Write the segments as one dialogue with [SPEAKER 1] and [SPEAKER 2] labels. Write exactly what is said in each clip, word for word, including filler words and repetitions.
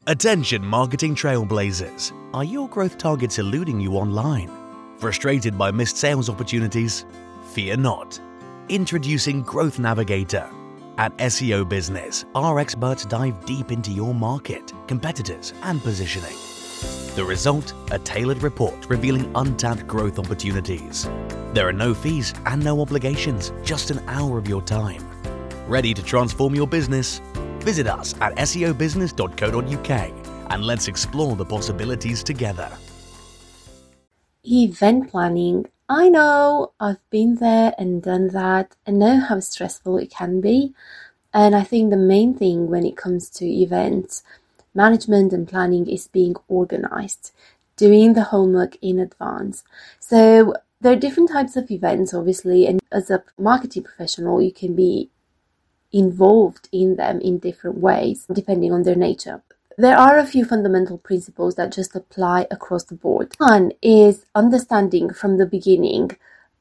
[SPEAKER 1] Attention marketing trailblazers. Are your growth targets eluding you online? Frustrated by missed sales opportunities? Fear not. Introducing Growth Navigator. At S E O Business, our experts dive deep into your market, competitors, and positioning. The result? A tailored report revealing untapped growth opportunities. There are no fees and no obligations, just an hour of your time. Ready to transform your business? Visit us at S E O business dot co dot U K and let's explore the possibilities together.
[SPEAKER 2] Event planning. I know, I've been there and done that and know how stressful it can be. And I think the main thing when it comes to events management and planning is being organized, doing the homework in advance. So there are different types of events, obviously, and as a marketing professional, you can be involved in them in different ways, depending on their nature. There are a few fundamental principles that just apply across the board. One is understanding from the beginning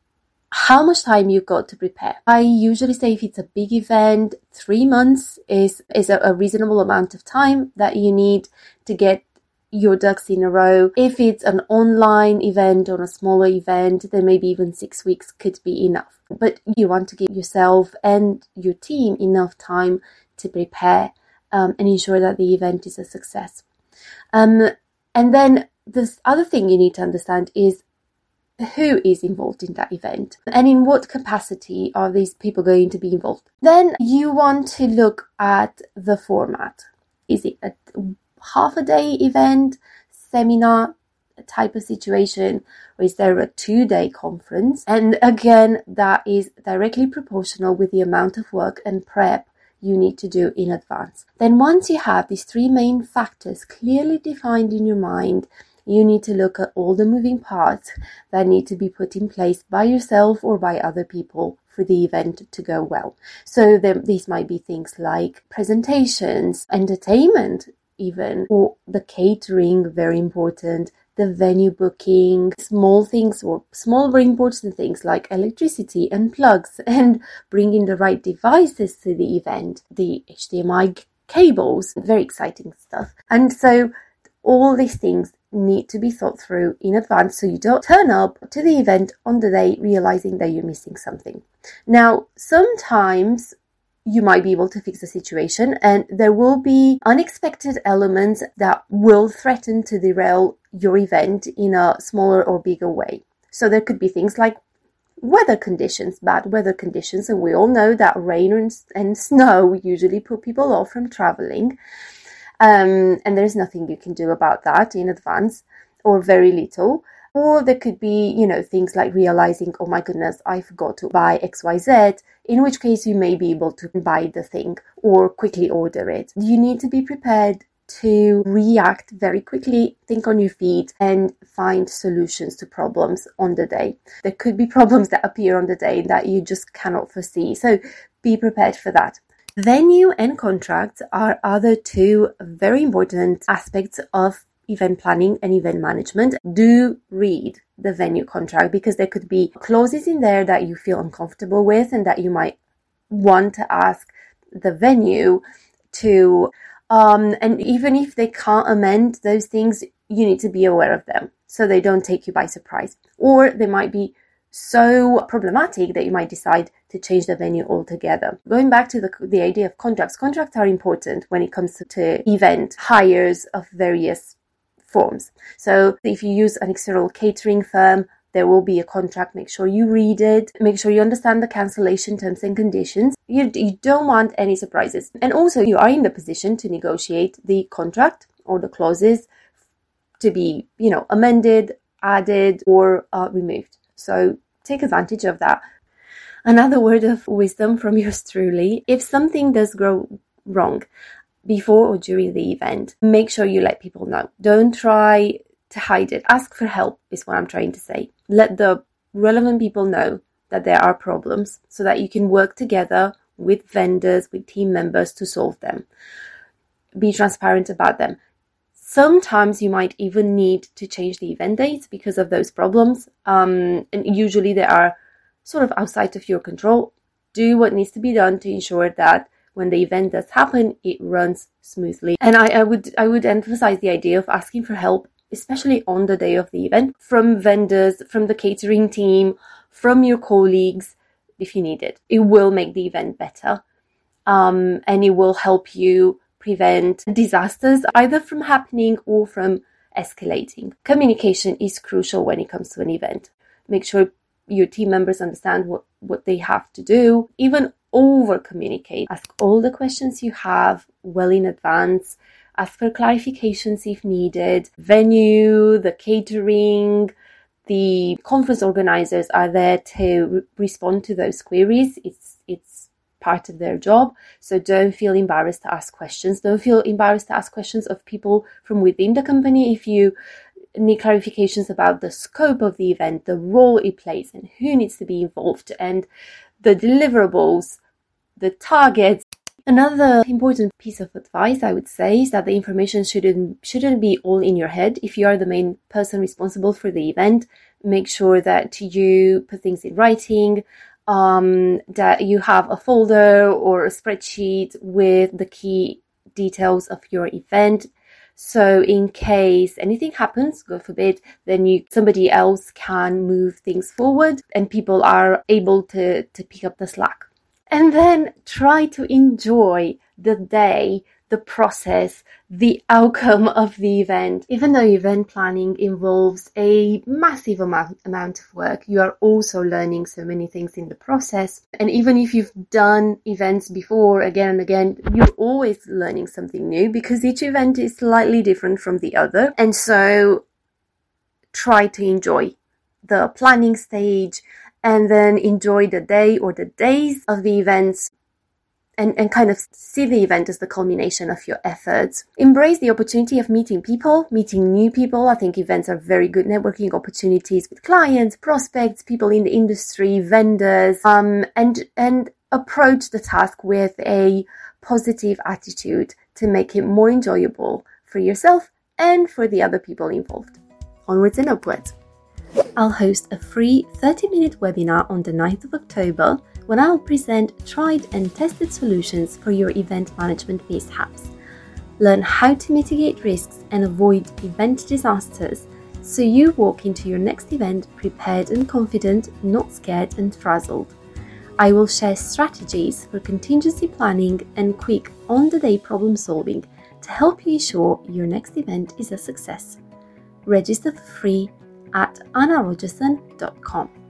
[SPEAKER 2] how much time you've got to prepare. I usually say if it's a big event, three months is, is a, a reasonable amount of time that you need to get your ducks in a row. If it's an online event or a smaller event, then maybe even six weeks could be enough. But you want to give yourself and your team enough time to prepare um, and ensure that the event is a success. Um, and then the other thing you need to understand is who is involved in that event and in what capacity are these people going to be involved. Then you want to look at the format. Is it a half a day event, seminar type of situation, or is there a two-day conference? And again, that is directly proportional with the amount of work and prep you need to do in advance. Then once you have these three main factors clearly defined in your mind, you need to look at all the moving parts that need to be put in place by yourself or by other people for the event to go well. So there, these might be things like presentations, entertainment even, or the catering, very important, the venue booking, small things or small very important things like electricity and plugs and bringing the right devices to the event, the H D M I cables, very exciting stuff. And so all these things need to be thought through in advance so you don't turn up to the event on the day realizing that you're missing something. Now, sometimes you might be able to fix the situation and there will be unexpected elements that will threaten to derail your event in a smaller or bigger way. So there could be things like weather conditions, bad weather conditions, and we all know that rain and, and snow usually put people off from traveling. Um, and there's nothing you can do about that in advance, or very little. Or there could be, you know, things like realizing, oh my goodness, I forgot to buy X Y Z, in which case you may be able to buy the thing or quickly order it. You need to be prepared to react very quickly, think on your feet, and find solutions to problems on the day. There could be problems that appear on the day that you just cannot foresee. So be prepared for that. Venue and contracts are other two very important aspects of event planning and event management. Do read the venue contract because there could be clauses in there that you feel uncomfortable with and that you might want to ask the venue to, um, and even if they can't amend those things, you need to be aware of them so they don't take you by surprise. Or they might be so problematic that you might decide to change the venue altogether. Going back to the, the idea of contracts, contracts are important when it comes to, to event hires of various forms. So if you use an external catering firm, there will be a contract. Make sure you read it. Make sure you understand the cancellation terms and conditions. You, you don't want any surprises. And also you are in the position to negotiate the contract or the clauses to be, you know, amended, added, or uh, removed. So take advantage of that. Another word of wisdom from yours truly: if something does go wrong before or during the event, make sure you let people know. Don't try to hide it. Ask for help is what I'm trying to say. Let the relevant people know that there are problems so that you can work together with vendors, with team members to solve them. Be transparent about them. Sometimes you might even need to change the event dates because of those problems. Um, and usually they are sort of outside of your control. Do what needs to be done to ensure that when the event does happen, it runs smoothly. And I, I would I would emphasize the idea of asking for help, especially on the day of the event, from vendors, from the catering team, from your colleagues, if you need it. It will make the event better, um, and it will help you prevent disasters either from happening or from escalating. Communication is crucial when it comes to an event. Make sure your team members understand what, what they have to do. Even over communicate. Ask all the questions you have well in advance. Ask for clarifications if needed. Venue, the catering, the conference organizers are there to re- respond to those queries. It's it's part of their job. So don't feel embarrassed to ask questions. Don't feel embarrassed to ask questions of people from within the company if you need clarifications about the scope of the event, the role it plays, and who needs to be involved, and the deliverables, the targets. Another important piece of advice I would say is that the information shouldn't shouldn't be all in your head. If you are the main person responsible for the event, make sure that you put things in writing, um, that you have a folder or a spreadsheet with the key details of your event. So in case anything happens, God forbid, then you somebody else can move things forward and people are able to, to pick up the slack. And then try to enjoy the day, the process, the outcome of the event. Even though event planning involves a massive amount, amount of work, you are also learning so many things in the process. And even if you've done events before again and again, you're always learning something new because each event is slightly different from the other. And so try to enjoy the planning stage and then enjoy the day or the days of the events. And, and kind of see the event as the culmination of your efforts. Embrace the opportunity of meeting people, meeting new people. I think events are very good networking opportunities with clients, prospects, people in the industry, vendors, um, and, and approach the task with a positive attitude to make it more enjoyable for yourself and for the other people involved. Onwards and upwards. I'll host a free thirty minute webinar on the ninth of October when I'll present tried and tested solutions for your event management mishaps. Learn how to mitigate risks and avoid event disasters so you walk into your next event prepared and confident, not scared and frazzled. I will share strategies for contingency planning and quick on-the-day problem solving to help you ensure your next event is a success. Register for free at anna rogerson dot com.